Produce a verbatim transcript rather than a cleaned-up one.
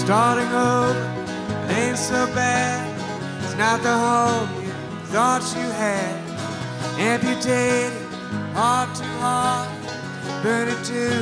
Starting over, it ain't so bad. It's not the home you thought you had. Amputated, heart to heart, burn it to